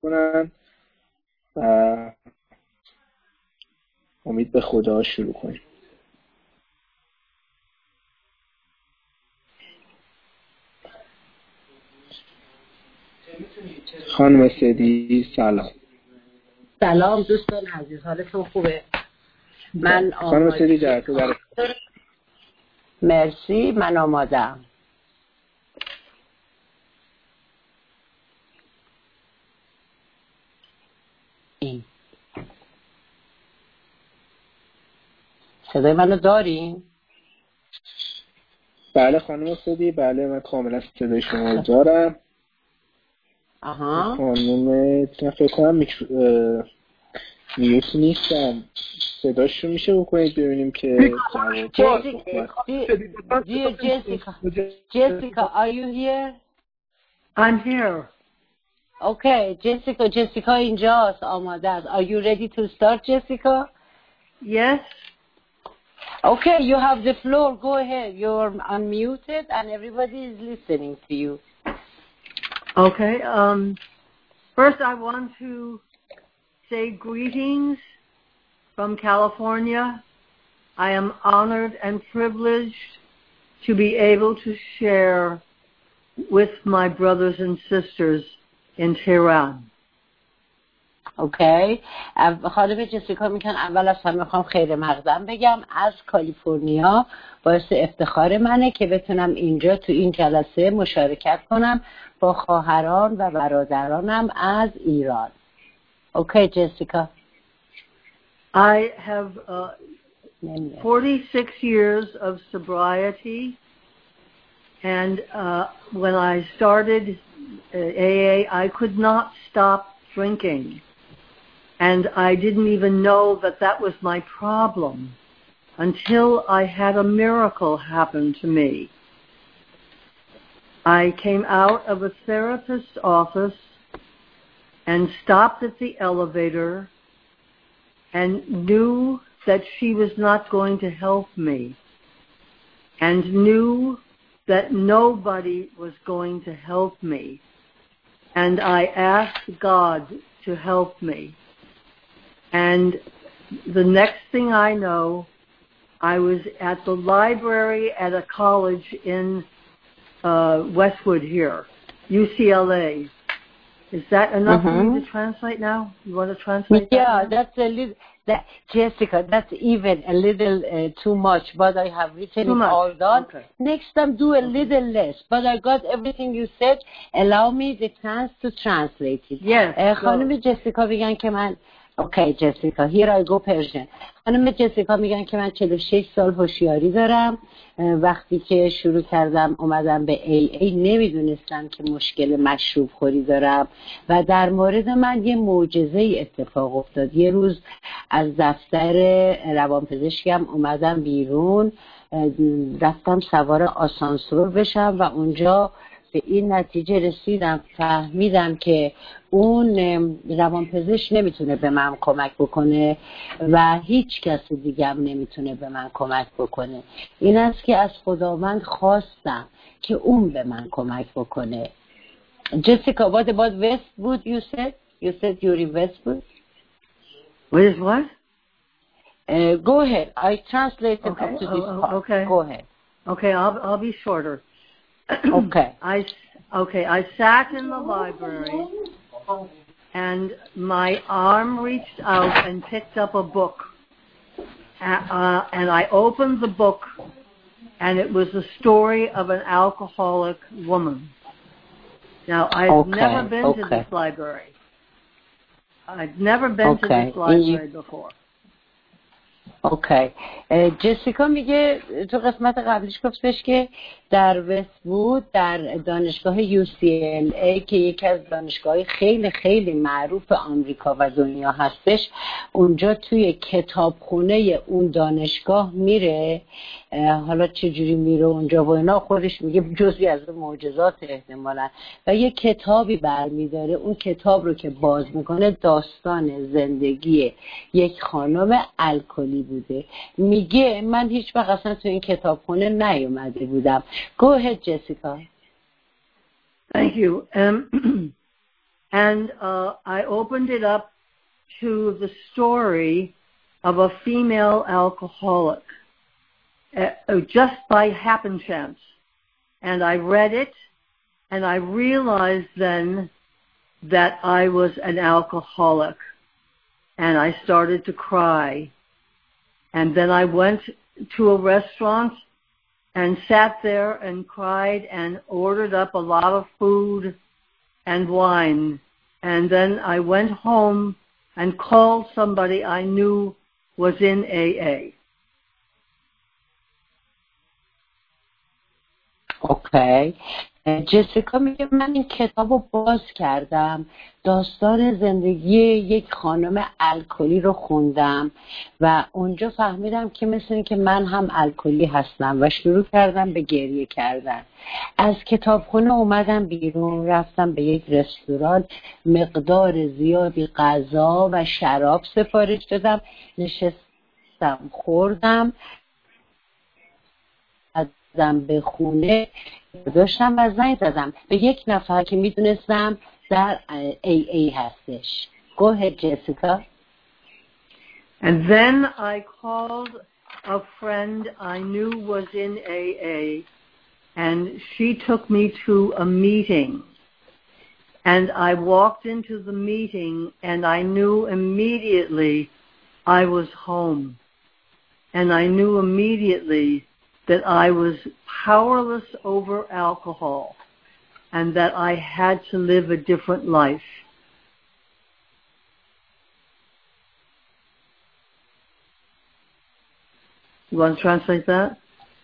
کنن و امید به خدا شروع کنیم. خانم سدی سلام. سلام دوستان عزیز، حالتون خوبه؟ من خانم سدی در مرسی، من آمادم. این صدای منو دارین؟ بله خانم سدی، بله من کاملا صدای شما رو دارم. خانم فکر کنم میوت نیستم، صداش رو میشه بکنید ببینیم که Jessica, are you here? I'm here. Okay, Jessica اینجاست، آماده است. Are you ready to start, Jessica? Yes. Okay, you have the floor. Go ahead. You're unmuted and everybody is listening to you. Okay. First I want to say greetings from California. I am honored and privileged to be able to share with my brothers and sisters in Tehran. اوکی. خانم جسیکا میگن اول از همه میخوام خیر مقدم بگم از کالیفرنیا. باعث افتخار منه که بتونم اینجا تو این جلسه مشارکت کنم با خواهران و برادرانم از ایران. اوکی جسیکا. I have 46 years of sobriety, and when I started AA, I could not stop drinking. And I didn't even know that that was my problem until I had a miracle happen to me. I came out of a therapist's office and stopped at the elevator and knew that she was not going to help me, and knew that nobody was going to help me. And I asked God to help me. And the next thing I know, I was at the library at a college in Westwood here, UCLA. Is that enough for you to translate now? You want to translate that? Yeah, that's a little, Jessica, that's even a little too much, but I have written it all down. Okay. Next time do a little less, but I got everything you said. Allow me the chance to translate it. Yes. خانم جسیکا میگن که من Okay, Jessica, here I go Persian. خانم جسیکا میگن که من 46 سال هوشیاری دارم. وقتی که شروع کردم اومدم به AA نمیدونستم که مشکل مشروب خوری دارم و در مورد من یه معجزه اتفاق افتاد. یه روز از دفتر روانپزشکم اومدم بیرون، رفتم سوار آسانسور بشم و اونجا به این نتیجه رسیدم، فهمیدم که اون روانپزشک نمیتونه به من کمک بکنه و هیچ کس دیگه هم نمیتونه به من کمک بکنه. این است که از خداوند خواستم که اون به من کمک بکنه. Jessica, what about Westwood you said? You said you're in Westwood? What is what? Go ahead. I translated up to this part. Okay. Go ahead. Okay, I'll be shorter. Okay. I sat in the library and my arm reached out and picked up a book. And I opened the book and it was the story of an alcoholic woman. Now, I've never been to this library. I've never been to this library before. اوکی. جسیکا میگه تو قسمت قبلیش گفتش که در وست‌وود در دانشگاه UCLA که یکی از دانشگاه‌های خیلی خیلی معروف آمریکا و دنیا هستش، اونجا توی کتابخونه اون دانشگاه میره. حالا چجوری میره اونجا و اینا خودش میگه جزئی از معجزات احتمالاً، و یه کتابی برمیداره. اون کتاب رو که باز میکنه داستان زندگی یک خانم الکلی بوده. میگه من هیچ وقت اصلا تو این کتابخونه نیومده بودم. Go ahead, Jessica. Thank you. And I opened it up to the story of a female alcoholic, just by happen chance. And I read it, and I realized then that I was an alcoholic. And I started to cry. And then I went to a restaurant and sat there and cried and ordered up a lot of food and wine. And then I went home and called somebody I knew was in AA. اوکی. جسیکا میگه من این کتاب رو باز کردم، داستان زندگی یک خانم الکلی رو خوندم و اونجا فهمیدم که مثل این که من هم الکلی هستم و شروع کردم به گریه کردن. از کتابخونه اومدم بیرون، رفتم به یک رستوران، مقدار زیادی غذا و شراب سفارش دادم، نشستم خوردم، به خونه داشتم و زنگ زدم به یک نفر که میدونستم در AA هستش. Go ahead, Jessica. And then I called a friend I knew was in AA, and she took me to a meeting. And I walked into the meeting, and I knew immediately I was home. And I knew immediately that I was powerless over alcohol and that I had to live a different life. You want to translate that?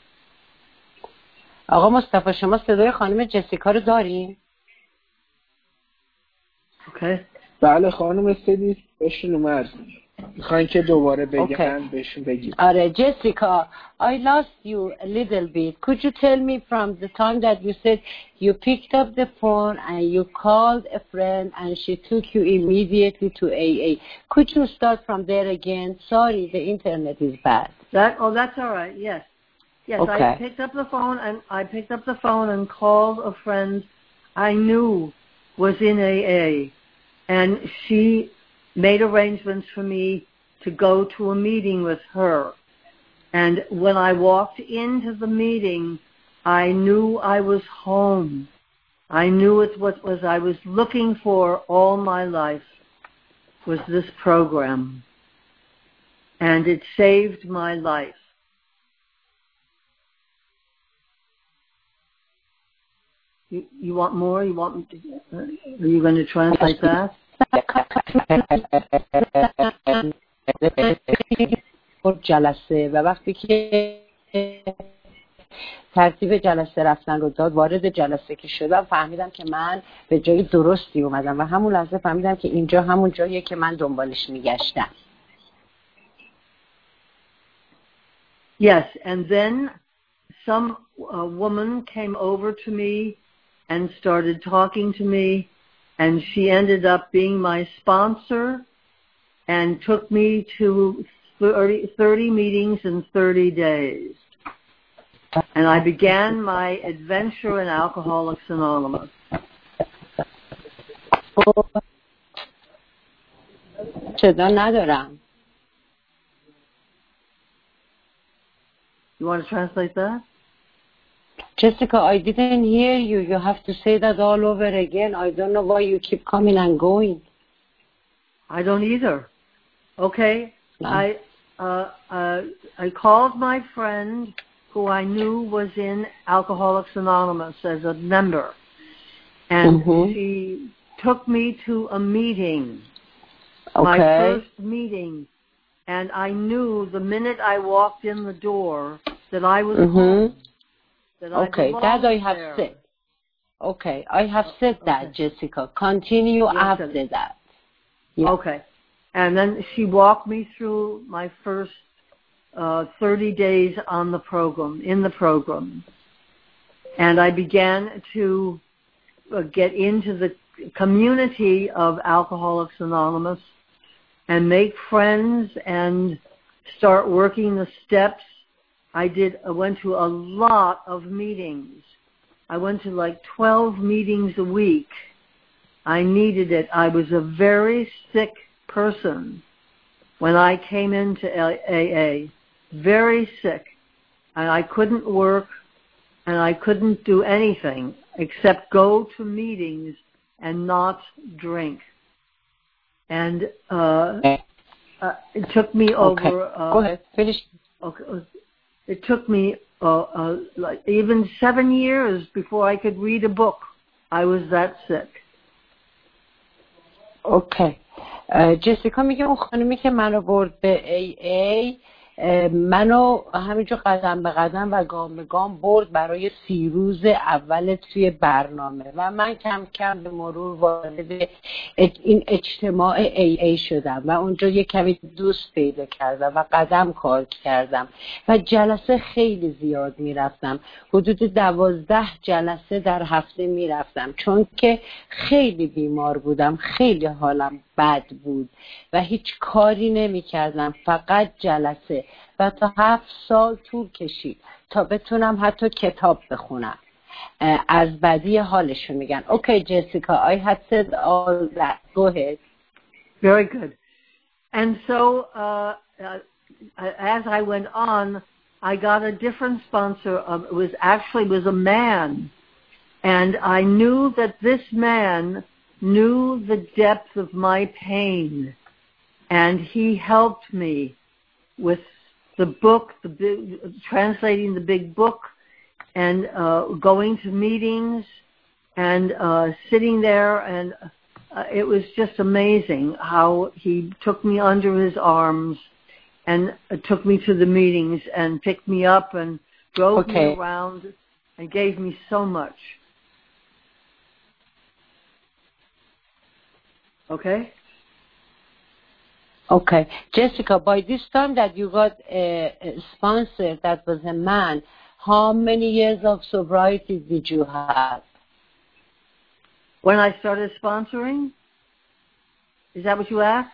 آقا مصطفی شما صدای خانم جسیکا رو دارین؟ Okay. بله خانم استدی بهشون اومد. میخواین که دوباره بگن بهشون بگید. آره Jessica, I lost you a little bit. Could you tell me from the time that you said you picked up the phone and you called a friend and she took you immediately to AA? Could you start from there again? Sorry, the internet is bad. That's all right. Yes. Yes, okay. I picked up the phone and called a friend I knew was in AA, and she made arrangements for me to go to a meeting with her. And when I walked into the meeting, I knew I was home. I knew it was I was looking for all my life was this program. And it saved my life. You want more? Are you going to translate that? جلسه و وقتی که ترتیب جلسه رفتن رو داد، وارد جلسه که شدم فهمیدم که من به جای درستی اومدم و همون لحظه فهمیدم که اینجا همون جاییه که من دنبالش میگشتم. Yes, and then some woman came over to me and started talking to me, and she ended up being my sponsor and took me to 30 meetings in 30 days. And I began my adventure in Alcoholics Anonymous. صدا ندارم. You want to translate that? Jessica, I didn't hear you. You have to say that all over again. I don't know why you keep coming and going. I don't either. Okay. No. I called my friend who I knew was in Alcoholics Anonymous as a member. And she took me to a meeting. Okay. My first meeting. And I knew the minute I walked in the door that I was home. That okay, that I have there. said. Okay, I have said that, Jessica. Continue after that. Yeah. Okay. And then she walked me through my first 30 days on the program, in the program. And I began to get into the community of Alcoholics Anonymous and make friends and start working the steps. I went to a lot of meetings. I went to like 12 meetings a week. I needed it. I was a very sick person when I came into AA, very sick, and I couldn't work, and I couldn't do anything except go to meetings and not drink. And it took me over. Go ahead, finish. Okay, it took me like even 7 years before I could read a book. I was that sick. اوکی جسیکا میگه اون خانمی که منو برد به AA منو همینجور قدم به قدم و گام به گام برد برای 30 روز اول توی برنامه و من کم کم به مرور وارد این اجتماع AA شدم و اونجا یک کمی دوست پیدا کردم و قدم کار کردم و جلسه خیلی زیاد میرفتم. حدود 12 جلسه در هفته میرفتم چون که خیلی بیمار بودم، خیلی حالم بد بود و هیچ کاری نمی کردم، فقط جلسه و تا 7 سال طول کشید تا بتونم حتی کتاب بخونم. از بدی حالشون میگن. Okay, Jessica, I had said all that. Go ahead. Very good. And so as I went on, I got a different sponsor. It was a man. And I knew that this man knew the depth of my pain. And he helped me with the book, translating the big book, and going to meetings, and sitting there, and it was just amazing how he took me under his arms and took me to the meetings and picked me up and drove me around and gave me so much. Okay? Okay. Jessica, by this time that you got a sponsor that was a man, how many years of sobriety did you have? When I started sponsoring? Is that what you asked?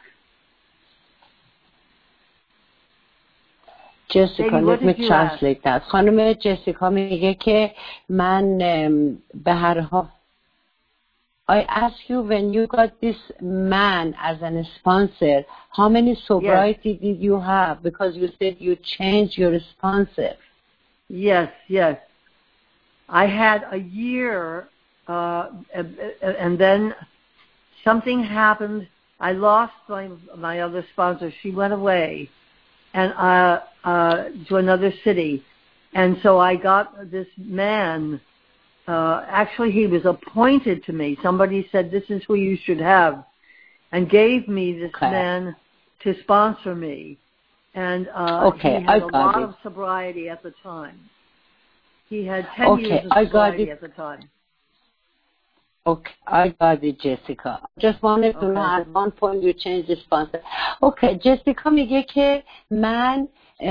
Jessica, let me translate that. خانم جسیکا میگه که من به هر حال I ask you, when you got this man as a sponsor, how many sobriety did you have? Because you said you changed your sponsor. Yes. I had a year, and then something happened. I lost my other sponsor. She went away and to another city. And so I got this man. Actually, he was appointed to me. Somebody said, this is who you should have, and gave me this man to sponsor me. And he had a lot of sobriety at the time. He had 10 years of sobriety at the time. Okay, I got it, Jessica. Just wanted to know at one point you changed the sponsor. Okay, Jessica میگه که من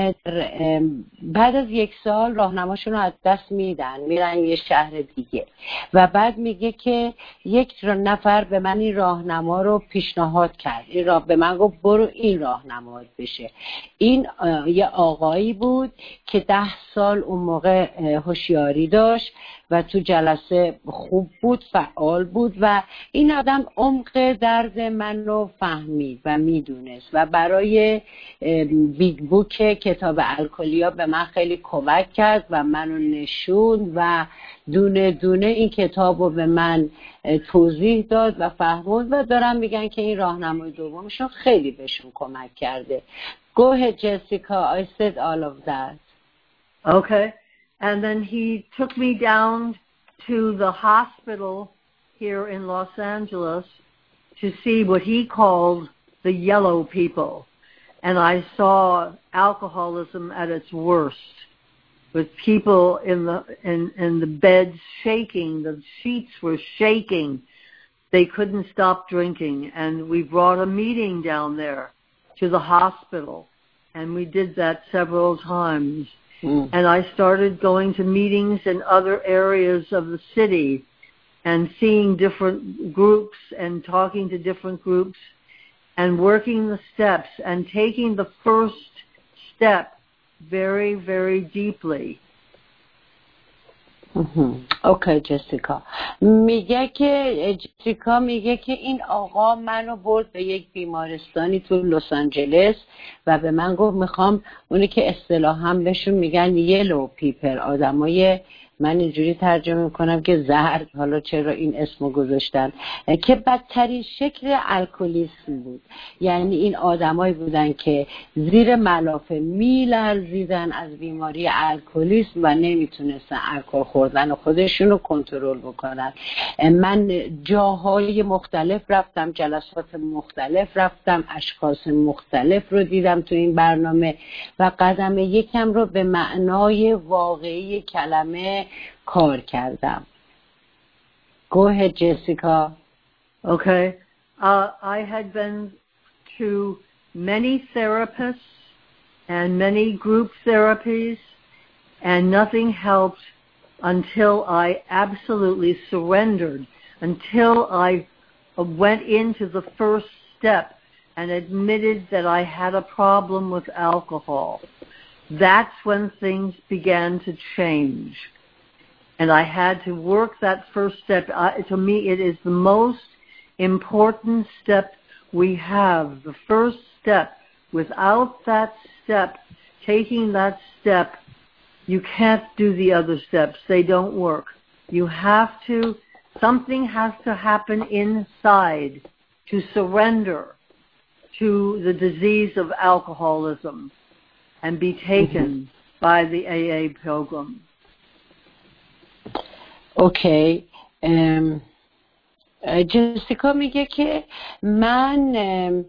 بعد از 1 سال راهنماشون رو از دست میرن یه شهر دیگه و بعد میگه که یک نفر به من این راهنما رو پیشنهاد کرد. به من گفت برو این راهنما بشه. این یه آقایی بود که 10 سال اون موقع هوشیاری داشت و تو جلسه خوب بود، فعال بود و این آدم عمق درد من رو فهمید و میدونست و برای بیگ بوک کتاب الکلیا به من خیلی کمک کرد و منو نشوند و دونه دونه این کتاب رو به من توضیح داد و فهموند و دارن میگن که این راهنمای دومشون خیلی بهشون کمک کرده. Go ahead, Jessica. I said all of that. Okay. And then he took me down to the hospital here in Los Angeles to see what he called the yellow people. And I saw alcoholism at its worst, with people in the beds shaking. The sheets were shaking. They couldn't stop drinking. And we brought a meeting down there to the hospital. And we did that several times. And I started going to meetings in other areas of the city and seeing different groups and talking to different groups and working the steps and taking the first step very, very deeply. اوکی جسیکا میگه که این آقا منو برد به یک بیمارستانی تو لس آنجلس و به من گفت میخوام اونی که اصطلاحاً بهشون میگن یلو پیپر، آدمای من اینجوری ترجمه میکنم که زرد، حالا چرا این اسمو گذاشتن، که بدترین شکل الکلیسم بود. یعنی این آدمایی بودن که زیر ملافه میلرزیدن از بیماری الکلیسم و نمیتونستن الکل خوردن خودشون رو کنترل بکنن. من جاهای مختلف رفتم، جلسات مختلف رفتم، اشخاص مختلف رو دیدم تو این برنامه و قدم یکم رو به معنای واقعی کلمه کار کردم. Go ahead, Jessica. Okay. I had been to many therapists and many group therapies, and nothing helped until I absolutely surrendered, until I went into the first step and admitted that I had a problem with alcohol. That's when things began to change. And I had to work that first step. To me, it is the most important step we have. The first step. Without that step, taking that step, you can't do the other steps. They don't work. You have to, something has to happen inside to surrender to the disease of alcoholism and be taken by the AA program. اوکی. جسیکا میگه که من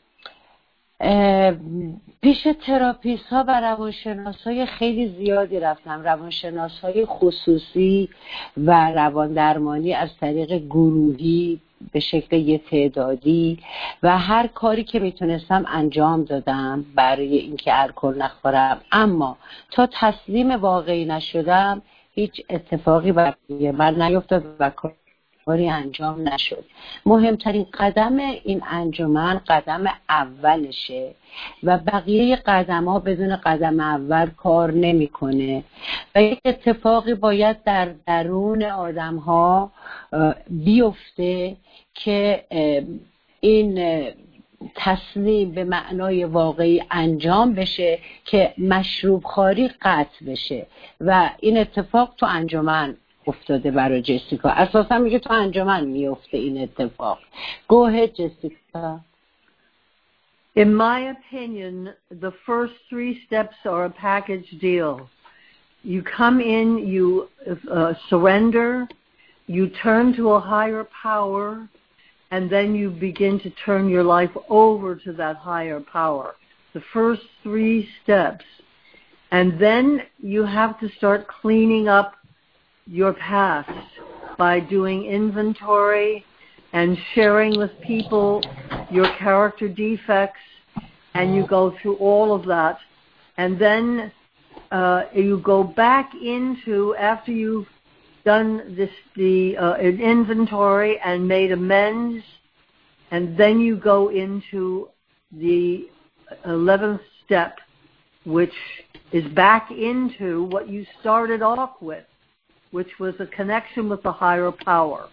پیش تراپیست ها و روانشناس های خیلی زیادی رفتم، روانشناس های خصوصی و روان درمانی از طریق گروهی به شکل یه تعدادی و هر کاری که میتونستم انجام دادم برای اینکه الکل نخورم، اما تا تسلیم واقعی نشدم هیچ اتفاقی برای من نیفتاد و کاری انجام نشد. مهمترین قدم این انجمن قدم اولشه و بقیه قدم ها بدون قدم اول کار نمیکنه و یک اتفاقی باید در درون آدم ها بیفته که این تسلیم به معنای واقعی انجام بشه که مشروب خواری قطع بشه و این اتفاق تو انجمن افتاده برای جسیکا. اساسا میگه تو انجمن میفته این اتفاق. Go ahead, Jessica. In my opinion, the first 3 steps are a package deal. You come in, you surrender, you turn to a higher power, and then you begin to turn your life over to that higher power. The first 3 steps. And then you have to start cleaning up your past by doing inventory and sharing with people your character defects, and you go through all of that. And then you go back into, after you've done an inventory and made amends, and then you go into the 11th step, which is back into what you started off with, which was a connection with the higher power.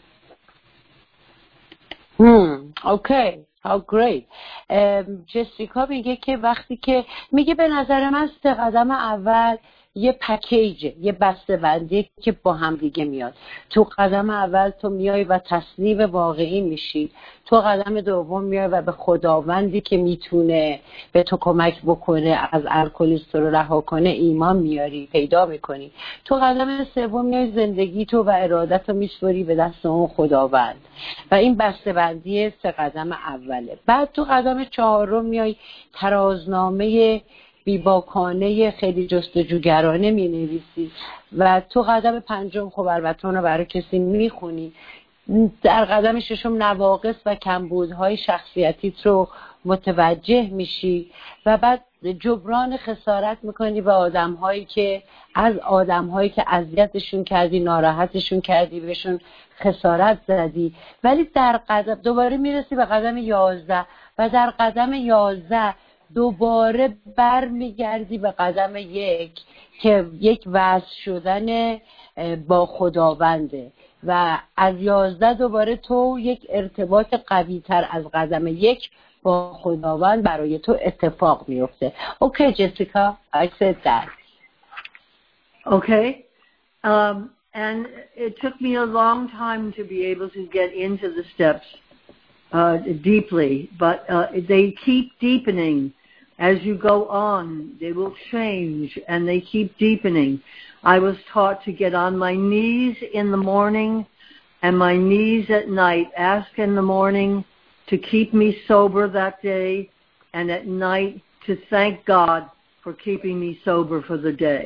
Okay. How great. جسیکا میگه که وقتی که میگه به نظر من 3 قدم اول یه پکیجه، یه بسته‌بندی که با هم دیگه میاد. تو قدم اول تو میای و تسلیم واقعی میشی، تو قدم دوم میای و به خداوندی که میتونه به تو کمک بکنه از الکلیست رو رها کنه ایمان میاری، پیدا میکنی. تو قدم سوم میای زندگی تو و ارادت رو میسپاری به دست اون خداوند و این بسته‌بندی 3 قدم اوله. بعد تو قدم 4 میای ترازنامه بیباکانه خیلی جستجوگرانه می نویسی و تو قدم 5 خب البته اونو برای کسی می خونی. در قدم 6 نواقص و کمبودهای شخصیتیت رو متوجه میشی و بعد جبران خسارت میکنی به آدمهایی که اذیتشون کردی، ناراحتشون کردی، بهشون خسارت زدی. ولی در قدم دوباره میرسی به قدم 11 و در قدم 11 دوباره بر میگردی به قدم 1 که یک وضع شدن با خداونده و از 11 دوباره تو یک ارتباط قوی تر از قدم 1 با خداوند برای تو اتفاق میفته. Okay, Jessica, I said that. Okay. And it took me a long time to be able to get into the steps deeply, but they keep deepening. As you go on, they will change, and they keep deepening. I was taught to get on my knees in the morning and my knees at night, ask in the morning to keep me sober that day, and at night to thank God for keeping me sober for the day.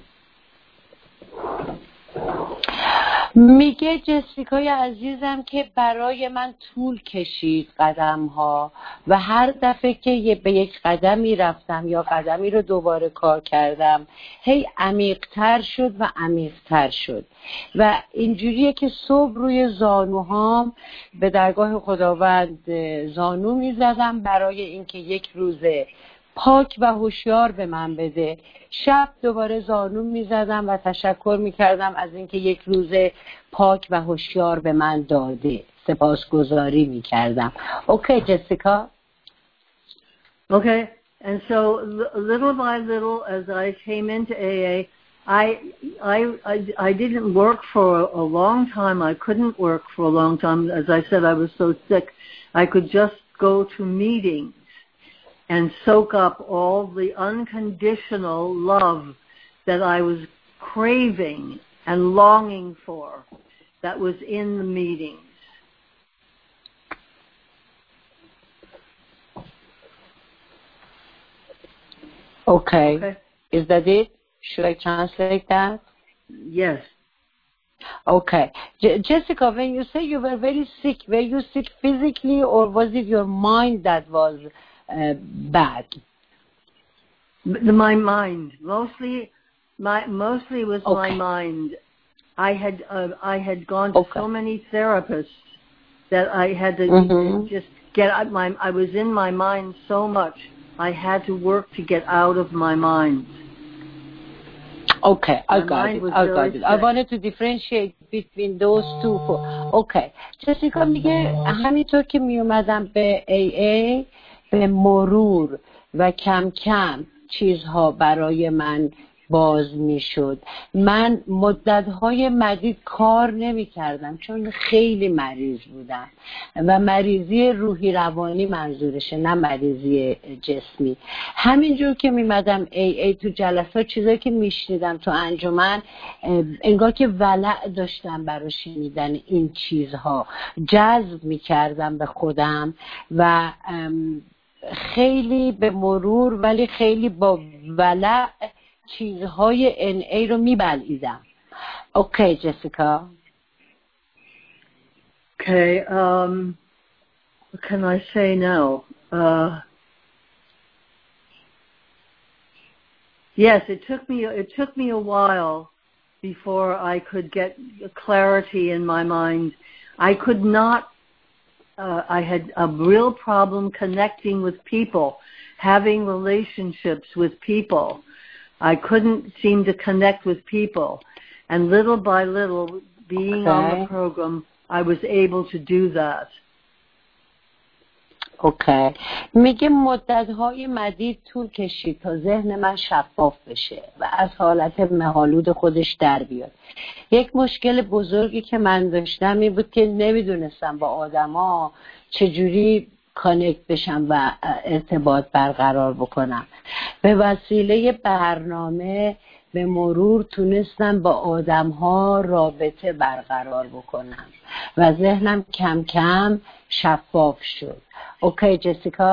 میگه جسیکای عزیزم که برای من طول کشید قدم ها و هر دفعه که به یک قدمی رفتم یا قدمی رو دوباره کار کردم هی عمیق‌تر شد و عمیق‌تر شد و اینجوریه که صبح روی زانوهام به درگاه خداوند زانو میزدم برای اینکه یک روز پاک و هوشیار به من بده. شب دوباره زانو میزدم و تشکر میکردم از اینکه یک روز پاک و هوشیار به من داده. سپاسگزاری میکردم. Okay, Jessica. Okay, and so little by little, as I came into AA, I didn't work for a long time. I couldn't work for a long time. As I said, I was so sick. I could just go to meetings and soak up all the unconditional love that I was craving and longing for that was in the meetings. Okay. Is that it? Should I translate that? Yes. Okay. Jessica, when you say you were very sick, were you sick physically or was it your mind that was bad? My mind. Mostly it was my mind. I had gone to so many therapists that I had to just get out I was in my mind so much. I had to work to get out of my mind. Okay, I got it. I wanted to differentiate between those two. Okay. Jessica میگه همینطور که می اومدم به AA به مرور و کم کم چیزها برای من باز می شد. من مدت‌های مدید کار نمی کردم چون خیلی مریض بودم و مریضی روحی روانی منظورشه، نه مریضی جسمی. همینجور که می مدم ای تو جلسات چیزایی که می شنیدم تو انجمن انگار که ولع داشتم برای شنیدن این چیزها، جذب می کردم به خودم و خیلی به مرور ولی خیلی با ولع چیزهای NA رو میبلعیدم. Okay, Jessica. Okay, what can I say now? Yes, it took me a while before I could get clarity in my mind. I could not I had a real problem connecting with people, having relationships with people. I couldn't seem to connect with people. And little by little, being on the program, I was able to do that. Okay. میگه مدت‌های مدید طول کشید تا ذهن من شفاف بشه و از حالت مه‌آلود خودش در بیاد. یک مشکل بزرگی که من داشتم این بود که نمیدونستم با آدما چجوری کانکت بشم و ارتباط برقرار بکنم. به وسیله برنامه به مرور تونستم با آدم‌ها رابطه برقرار بکنم و ذهنم کم کم شفاف شد. Okay, Jessica.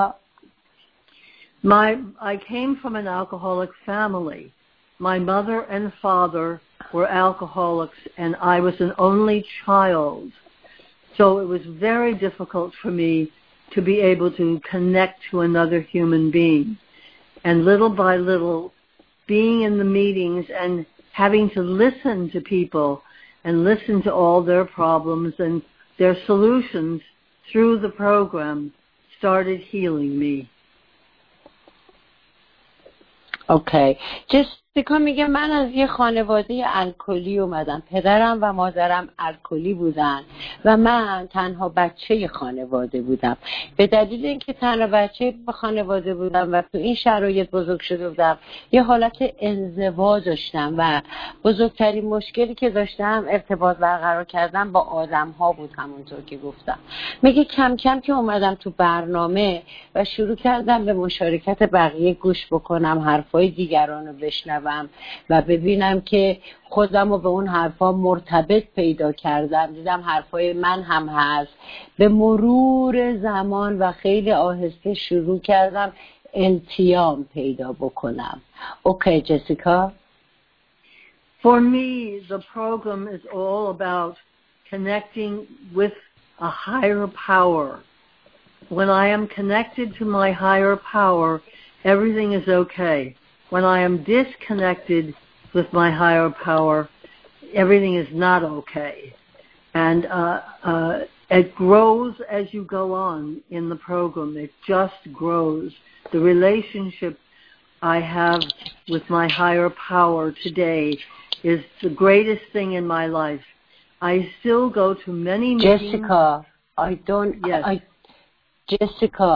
I came from an alcoholic family. My mother and father were alcoholics, and I was an only child. So it was very difficult for me to be able to connect to another human being. And little by little, being in the meetings and having to listen to people and listen to all their problems and their solutions through the program started healing me. Okay. Just جسیکا میگه من از یه خانواده الکلی اومدم. پدرم و مادرم الکلی بودن و من تنها بچه خانواده بودم. به دلیل اینکه تنها بچه خانواده بودم و تو این شرایط بزرگ شده بودم، یه حالت انزوا داشتم و بزرگترین مشکلی که داشتم ارتباط برقرار کردن با آدم ها بود. همونطور که گفتم، میگه کم کم که اومدم تو برنامه و شروع کردم به مشارکت بقیه گوش بکنم، حرفای دیگران رو بشنوم و ببینم که خودم رو به اون حرفا مرتبط پیدا کردم، دیدم حرفای من هم هست. به مرور زمان و خیلی آهسته شروع کردم التیام پیدا بکنم. اوکی جسیکا؟ For me, the program is all about connecting with a higher power. When I am connected to my higher power, everything is okay. When I am disconnected with my higher power, everything is not okay. And it grows as you go on in the program. It just grows. The relationship I have with my higher power today is the greatest thing in my life. I still go to many meetings. Jessica, I don't... Yes. Jessica,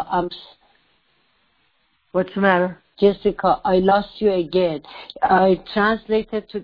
What's the matter? Jessica, I lost you again. I translated to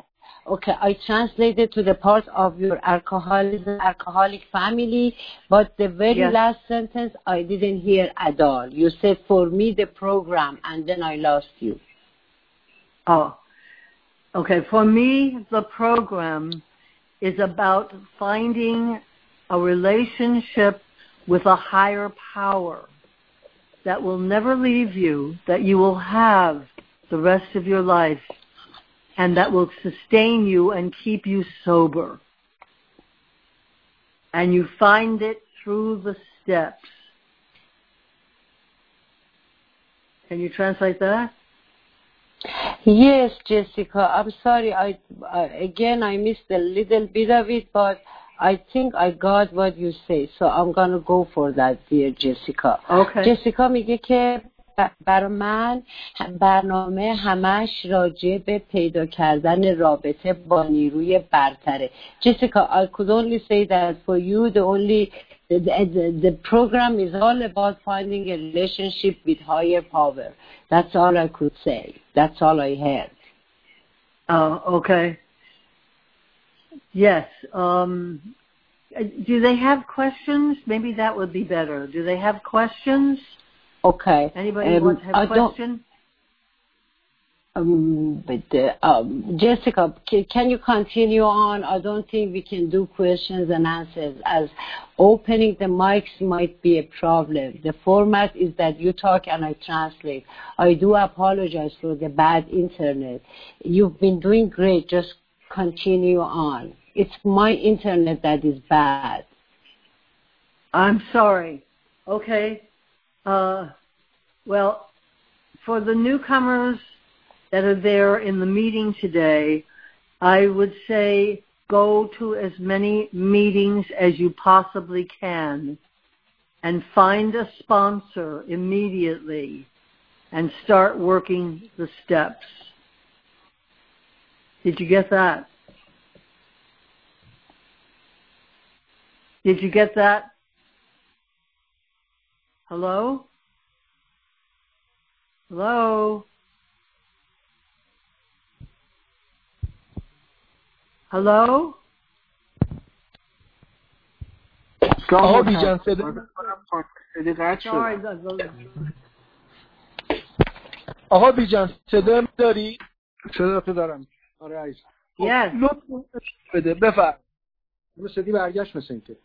the part of your alcoholic family, but the very last sentence I didn't hear at all. You said, for me, the program, and then I lost you. Oh, okay. For me, the program is about finding a relationship with a higher power that will never leave you, that you will have the rest of your life, and that will sustain you and keep you sober. And you find it through the steps. Can you translate that? Yes, Jessica. I'm sorry. I missed a little bit of it, but I think I got what you say. So I'm going to go for that, dear Jessica. Okay. Jessica میگه که برای من برنامه همش راجع به پیدا کردن رابطه با نیروی برتره. Jessica, I could only say that for you the program is all about finding a relationship with higher power. That's all I could say. That's all I heard. Oh, okay. Yes. Do they have questions? Maybe that would be better. Do they have questions? Okay. Anybody want to have a question? Jessica, can you continue on? I don't think we can do questions and answers, as opening the mics might be a problem. The format is that you talk and I translate. I do apologize for the bad internet. You've been doing great. Just continue on. It's my internet that is bad. I'm sorry. Okay. Well, for the newcomers that are there in the meeting today, I would say go to as many meetings as you possibly can and find a sponsor immediately and start working the steps. Did you get that? Did you get that? Hello? Hello? Hello? آقا بیجان صدا آقا بیجان صدا داری؟ صدا تو دارم. آره عزیز. Yes. لطفاً بده بفرم. صدی برگشت مثل اینکه.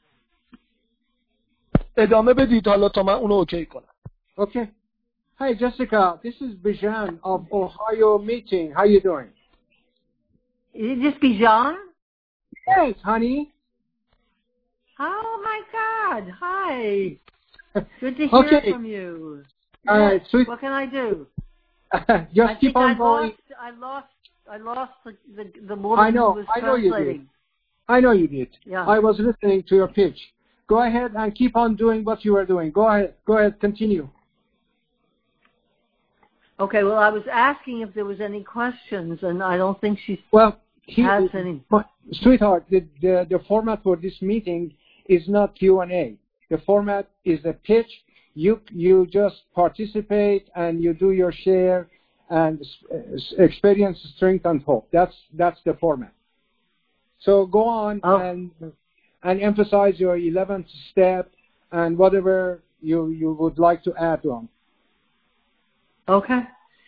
ادامه بدید حالا تا من اونو اوکی کنم. Okay. Hi Jessica, this is Bijan of Ohio meeting. How you doing? Is this Bijan? Yes, honey. Oh my God! Hi. Good to hear from you. All right, sweet. What can I do? Just keep on going. I lost the woman who was translating. I know you did. Yeah. I was listening to your pitch. Go ahead and keep on doing what you were doing. Go ahead, continue. Okay, well, I was asking if there was any questions, and I don't think she has any. Sweetheart, the format for this meeting is not Q&A. The format is a pitch. You just participate and you do your share and experience, strength, and hope. That's the format. So go on and emphasize your 11th step and whatever you would like to add on. Okay.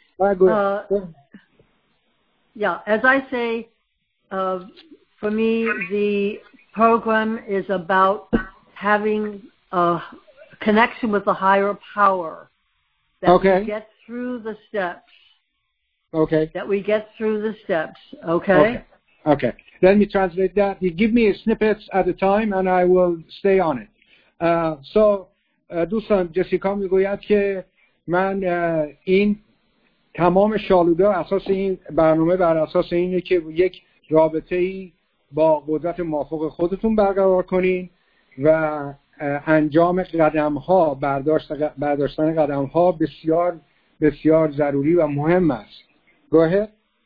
Yeah, as I say, for me, the program is about having a connection with the higher power. That we get through the steps. Okay. That we get through the steps. Okay? Okay. Let me translate that. You give me snippets at a time and I will stay on it. دوستان جسیکا میگوید که من این تمام شالوده اساس این برنامه بر اساس اینه که یک رابطه‌ای با قدرت مافوق خودتون برقرار کنین و انجام قدم‌ها برداشتن قدم‌ها بسیار بسیار ضروری و مهم است. Go ahead.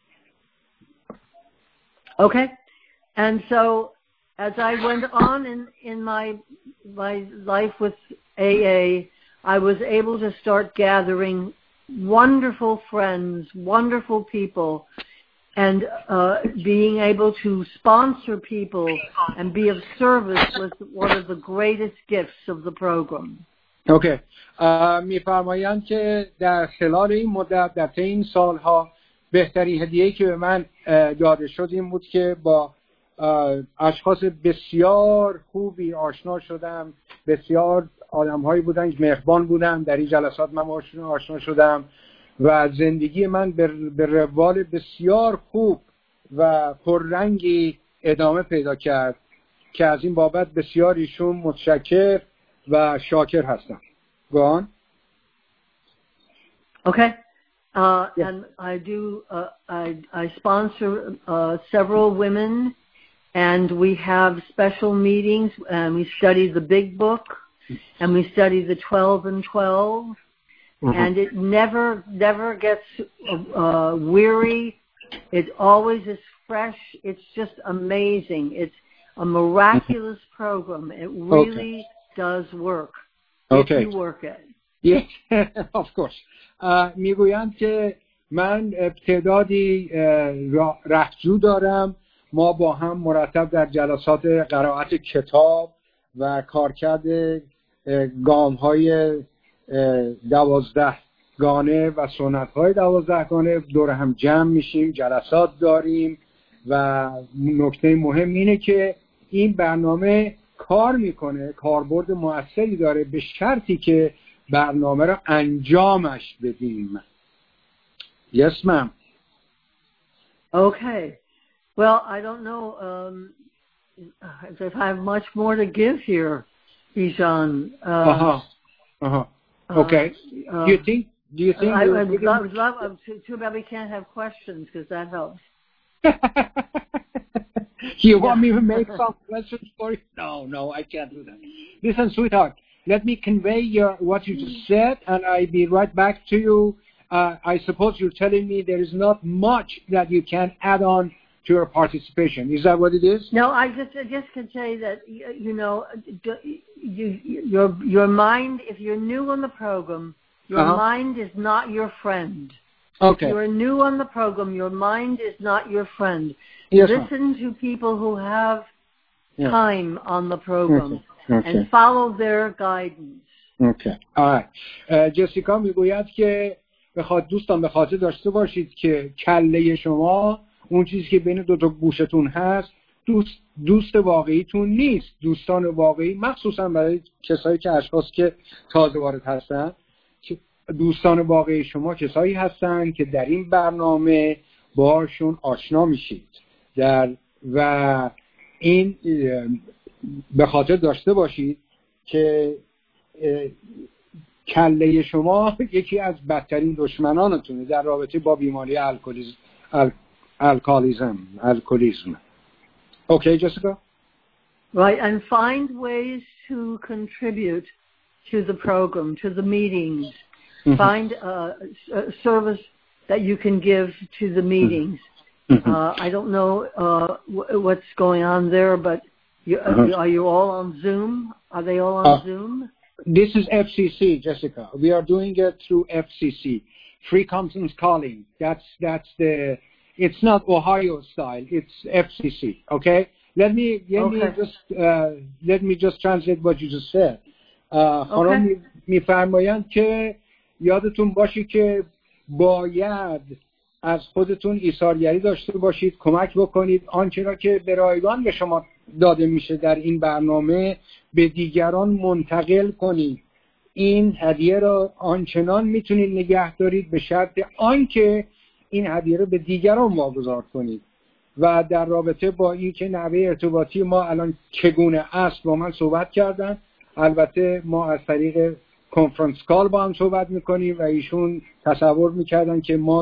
Okay. And so as I went on in my life with AA, I was able to start gathering wonderful friends, wonderful people, and being able to sponsor people and be of service was one of the greatest gifts of the program. Okay. می‌فرمایند که در خلال این مدت در طی این سالها بهترین هدیه‌ای که به من داده شد این بود که با اشخاص بسیار خوبی آشنا شدم. بسیار آدم‌هایی بودن که مهربان بودن. در این جلسات من آشنا شدم و زندگی من به روال بسیار خوب و پررنگی ادامه پیدا کرد که از این بابت بسیار ایشون متشکر و شاکر هستم. Go on. Okay. And I sponsor several women, and we have special meetings, and we study the Big Book, and we study the 12 and 12, and it never gets weary. It always is fresh. It's just amazing. It's a miraculous program. It really does work if you work it. Yes, of course. میگویند که من تعدادی رهجو دارم. ما با هم مرتب در جلسات قرائت کتاب و کارکرد گام‌های 12 گانه و سنت‌های 12 گانه دور هم جمع میشیم، جلسات داریم و نکته مهم اینه که این برنامه کار میکنه، کاربرد موثری داره به شرطی که برنامه را انجامش بدیم. Yes, ma'am. Okay. Well, I don't know if I have much more to give here, Bijan. Okay. Do you think? Too bad we can't have questions because that helps. You want me to make some questions for you? No, I can't do that. Listen, sweetheart, let me convey what you just said, and I'll be right back to you. I suppose you're telling me there is not much that you can add on to your participation. Is that what it is? No, I just can say that, your mind, if you're new on the program, your mind is not your friend. Okay. If you're new on the program, your mind is not your friend. Yes, listen to people who have time on the program and follow their guidance. Okay. All right. جسیکا میگوید که دوستان به خاطر داشته باشید که کله شما اون چیزی که بین دو تا گوشتون هست دوست واقعیتون نیست. دوستان واقعی مخصوصا برای کسایی که اشخاص که تازه وارد هستن، دوستان واقعی شما کسایی هستن که در این برنامه باشون آشنا میشید و این به خاطر داشته باشید که کله شما یکی از بدترین دشمنانتونه در رابطه با بیماری الکلیسم. Okay, Jessica? Right, and find ways to contribute to the program, to the meetings. find a service that you can give to the meetings. I don't know what's going on there, but are you all on Zoom? Are they all on Zoom? This is FCC, Jessica. We are doing it through FCC, Free Conference Calling. That's the. It's not Ohio style. It's FCC. Okay. Let me just translate what you just said. خانم میفرمایند که یادتون باشه که باید از خودتون ایثارگری داشته باشید، کمک بکنید آنچه را که به رایگان به شما داده میشه در این برنامه به دیگران منتقل کنید. این هدیه را آنچنان میتونید نگه دارید به شرط آنکه این هدیه را به دیگران واگذار کنید. و در رابطه با این که نحوه ارتباطی ما الان چگونه است با من صحبت کردن. البته ما از طریق کنفرانس کال با هم صحبت میکنیم و ایشون تصور میکردن که ما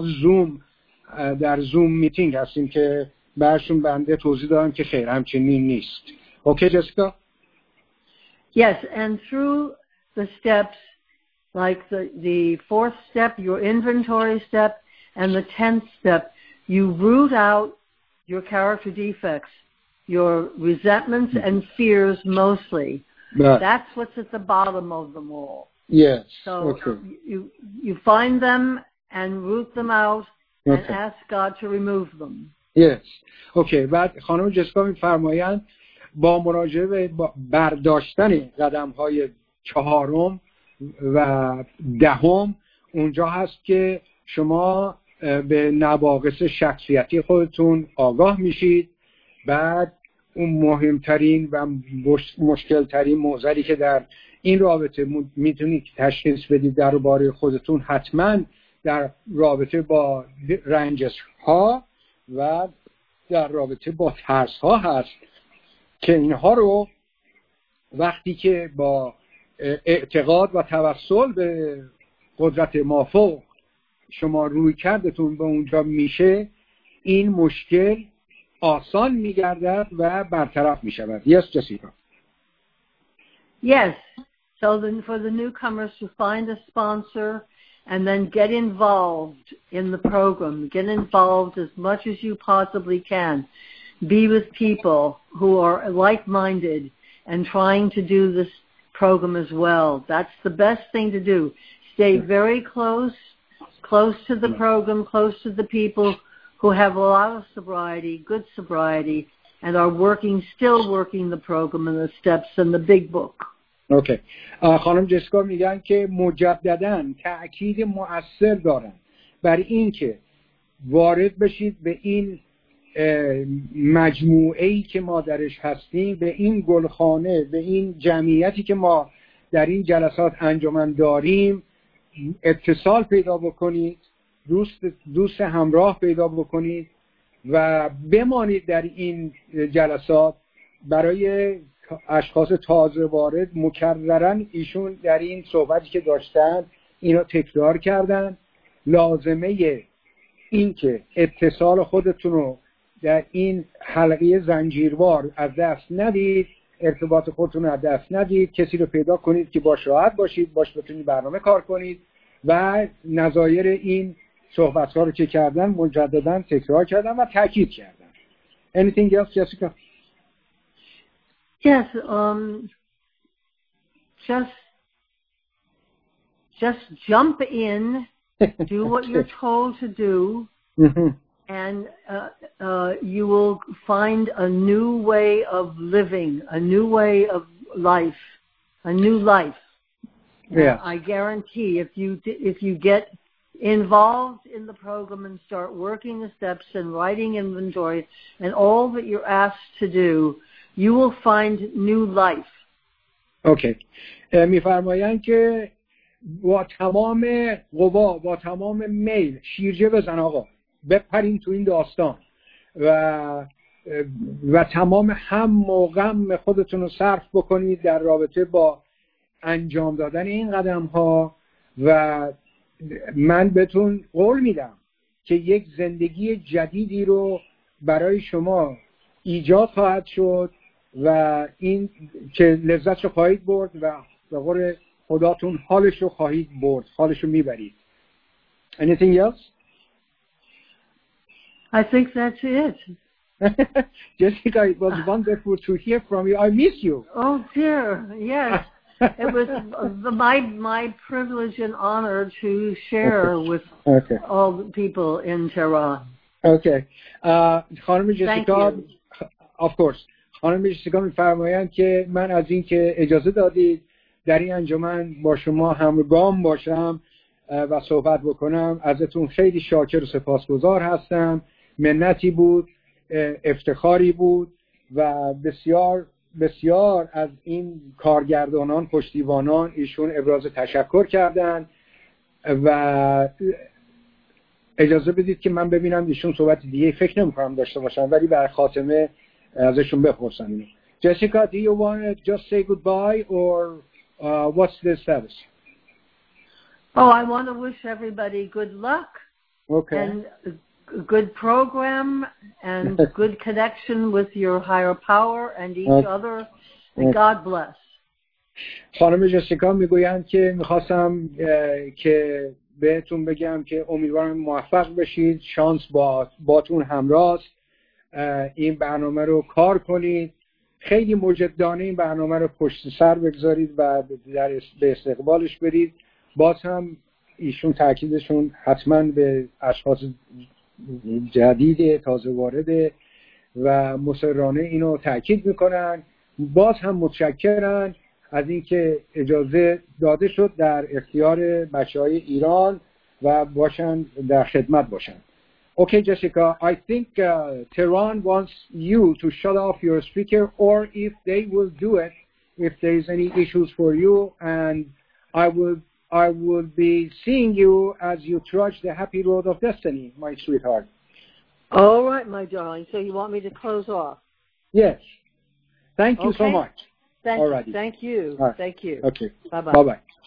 در زوم میتینگ هستیم که برشون بنده توضیح دادم که خیر همچنین نیست. اوکی جسیکا؟ Yes, and through the steps, like the fourth step, your inventory step, and the 10th step, you root out your character defects, your resentments and fears mostly. Right. That's what's at the bottom of them all. Yes. So okay. you find them and root them out and okay. ask God to remove them. Yes. Okay. بعد خانم جسیکا می‌فرمایند با مراجعه به برداشتن قدم‌های 4 و 10 اونجا هست که شما به نواقص شخصیتی خودتون آگاه میشید. بعد اون مهمترین و مشکلترین موضوعی که در این رابطه میتونید تشخیص بدید درباره خودتون حتما در رابطه با رنجش ها و در رابطه با ترس ها هست که اینها رو وقتی که با اعتقاد و توسل به قدرت مافوق شما روی کردتون به اونجا میشه این مشکل آسان میگردد و برطرف میشود. Yes, Jessica. Yes. So then for the newcomers to find a sponsor and then get involved in the program. Get involved as much as you possibly can. Be with people who are like-minded and trying to do this program as well. That's the best thing to do. Stay very close to the program, close to the people who have a lot of sobriety, good sobriety, and are still working the program and the steps and the big book. اوکی. خانم جسیکا میگن که مجدداً تأکید مؤثر دارن بر این که وارد بشید به این مجموعه‌ای که ما درش هستیم، به این گلخانه، به این جمعیتی که ما در این جلسات انجمن داریم اتصال پیدا بکنید، دوست همراه پیدا بکنید و بمانید در این جلسات. برای اشخاص تازه وارد مکرراً ایشون در این صحبتی که داشتن اینو تکرار کردن. لازمه این که اتصال خودتون رو در این حلقه زنجیروار از دست ندید، ارتباط خودتون رو از دست ندید، کسی رو پیدا کنید که باش راحت باشید، باش بتونید برنامه کار کنید و نظایر این صحبت‌ها رو که کردن مجدداً تکرار کردن و تاکید کردن. Anything else, Jessica? Yes, just jump in, do what you're told to do, and you will find a new way of living, a new way of life, a new life. Yeah. I guarantee if you get involved in the program and start working the steps and writing inventory and all that you're asked to do, you will find new life. Okay. میفرمایند که با تمام قوا، با تمام میل شیرجه بزن آقا، بپرین تو این داستان و تمام هم و غم خودتون رو صرف بکنید در رابطه با انجام دادن این قدم ها و من بهتون قول میدم که یک زندگی جدیدی رو برای شما ایجاد خواهد شد و این که لذتشو خواهید برد و به قول خداتون حالشو خواهید برد، حالشو میبرید. Anything else? I think that's it. Jessica, it was wonderful to hear from you. I miss you. Oh dear, yes. It was my privilege and honor to share with all the people in Tehran. Okay. خانم جسیکا of course. خانم جسیکا می‌فرمایند که من از این که اجازه دادید در این انجمن با شما همگام باشم و صحبت بکنم ازتون خیلی شاکر و سپاسگزار هستم. منتی بود، افتخاری بود و بسیار بسیار از این کارگردانان، پشتیبانان ایشون ابراز تشکر کردن و اجازه بدید که من ببینم ایشون صحبت دیگه فکر نمی‌کنم داشته باشن ولی برای خاتمه ازشون بپرسم اینو. Jessica, do you want to just say goodbye or what's the status? Oh, I want to wish everybody good luck. Okay. And a good program and good connection with your higher power and each other. And God bless. خانم جسیکا میگویند که میخواستم که بهتون بگم که امیدوارم موفق بشید، شانس باتون همراه، این برنامه رو کار کنید، خیلی مجدانه این برنامه رو پشت سر بگذارید و به استقبالش برید. باز هم ایشون تاکیدشون حتما به اشخاص جدید تازه وارده و مصرانه اینو تاکید میکنن. باز هم متشکرن از اینکه اجازه داده شد در اختیار بچهای ایران و باشن در خدمت باشن. Okay, Jessica, I think Tehran wants you to shut off your speaker, or if they will do it, if there is any issues for you, and I will be seeing you as you trudge the happy road of destiny, my sweetheart. All right, my darling. So you want me to close off? Yes. Thank you so much. Thank you. Right. Thank you. Right. Thank you. Okay. Bye-bye. Bye-bye.